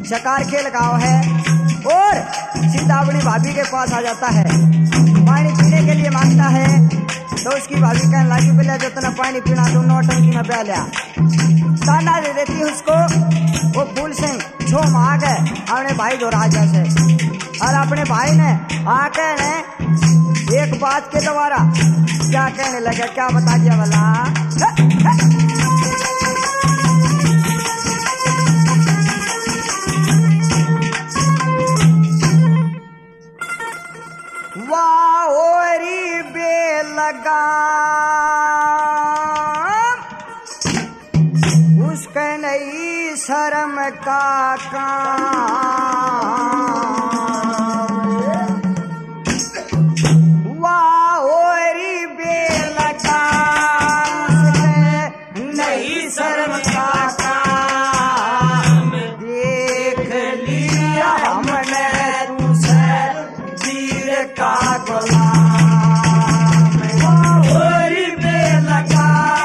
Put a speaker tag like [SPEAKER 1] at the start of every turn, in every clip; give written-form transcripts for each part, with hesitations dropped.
[SPEAKER 1] शिकार खेल गाँव है और सीधा अपनी भाभी के पास आ जाता है। पानी पीने के लिए मांगता है तो उसकी भाभी कहने लगी पहले जितना पानी पीना तुम नौटंकी में पी लिया। ताना दे देती उसको। वो फूल सिंह छो मांग है अपने भाई जो राजा से और अपने भाई ने आके ने एक बात के द्वारा क्या कहने लगा, क्या बता दिया वाला। वाओरी बेलगा उसके नई शर्म का वाओरी बेलगा नई शर्म का काम देख लिया हमने तुझसे वीर का गुलाम। वाओरी बेलगा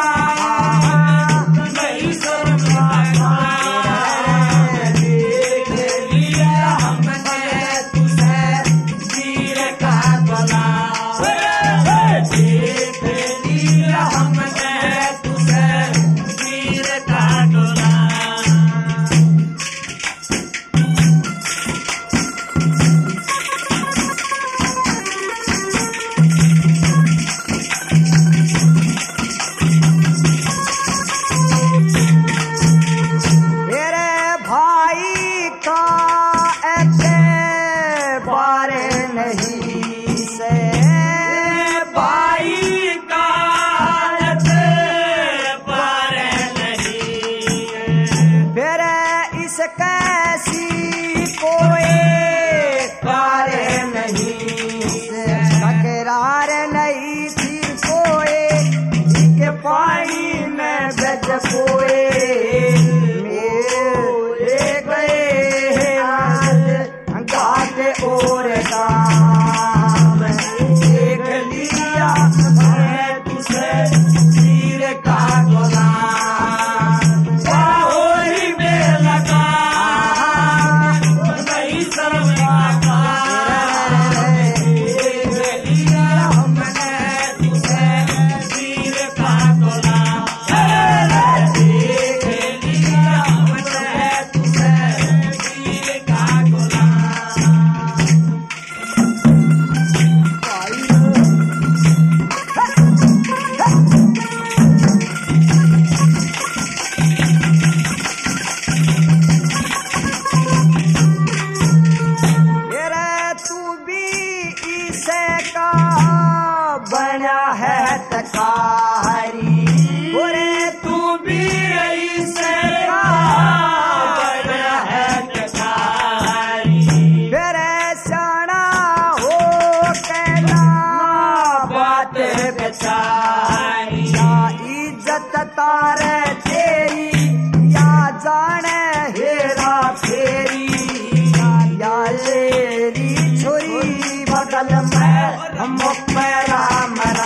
[SPEAKER 1] नई शर्म का काम देख लिया हमने तुझसे वीर का गुलाम। देख लिया हमने तुझसे वीर का गुलाम। मेरे भाई का एतबार नहीं से भाई का एतबार नहीं फिर इस कैसी कोई कार नहीं से तकरार नहीं थी कोई के पानी में बज कोए मेरे गए आज घाट और दाम। देख लिया मैं तुझे वीर का गुलाम। वाओरी बेलगा नई शर्म का काम देख लिया हमने तुझे वीर का गुलाम। देख लिया हमने तुझे वीर का गुलाम। मेरे तू भी इसे का बना है तकारी ओरे तू भी इसे का बना है तकारी। मेरे साना हो कहना बात बेचारी इज्जत तारे तेरी या जाने हेरा फेरी या लेरी छोरी बगल में मुकरा मरा।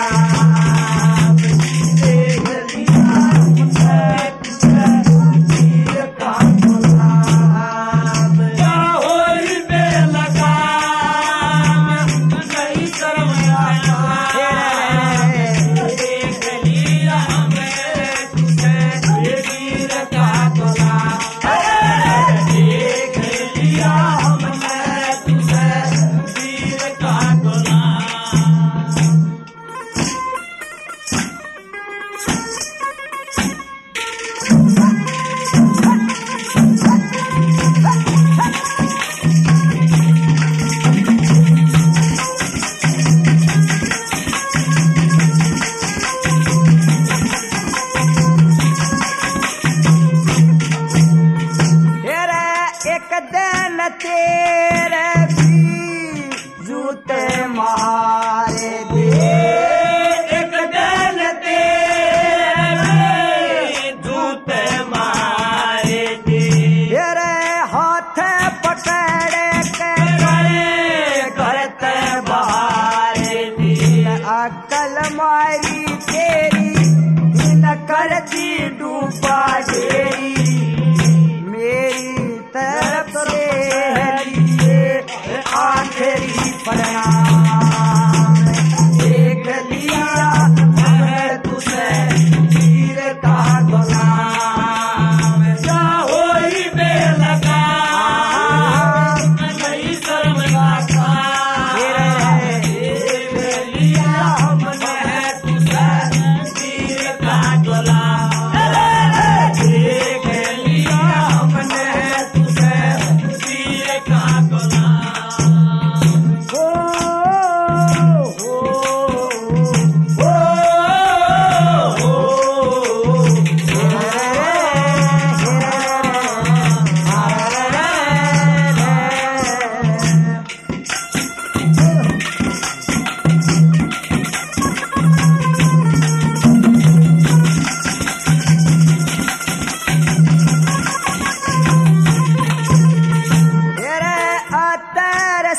[SPEAKER 1] देख लिया मुझे वीर का गुलाम। वाओरी बेलगा नई शर्म का काम देख लिया हमें तुझे वीर का गुलाम। देख लिया हमने तुझे वीर का गुलाम। तेरे एक दिन तेरे भी जूते मारे दे। एक दिन तेरे भी जूते मारे दे। तेरे हाथ पकड़े के करते बहारे दे। अकल मारी तेरी न करती डूबा ढेरी मेरी तरफ से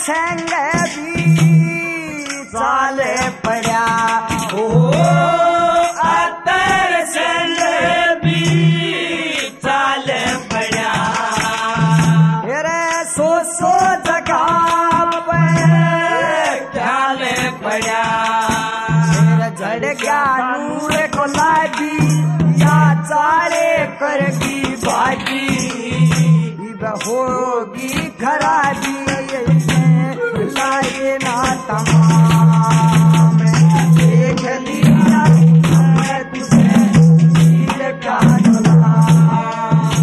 [SPEAKER 1] संग भी चाले पड़ा हो
[SPEAKER 2] अतर संग भी चाले पड़ा
[SPEAKER 1] मेरे सो जगह पे
[SPEAKER 2] ख्याल पड़ा
[SPEAKER 1] मेरे झड़ गया नूर को लागी या चाले करगी बाजी होगी खराबी लाए ना तमाम देख लिया मैं तुझे दिल का गुलाम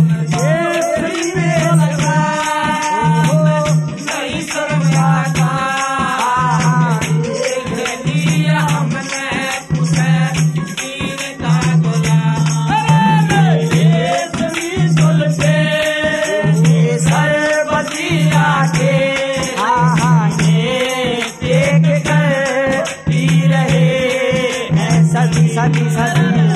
[SPEAKER 2] नहीं शर्माता देख लिया हमने तुझे दिल का गुलाम सुलझे सरबतिया के
[SPEAKER 1] देख कर पी रहे हैं सभी सभी सभी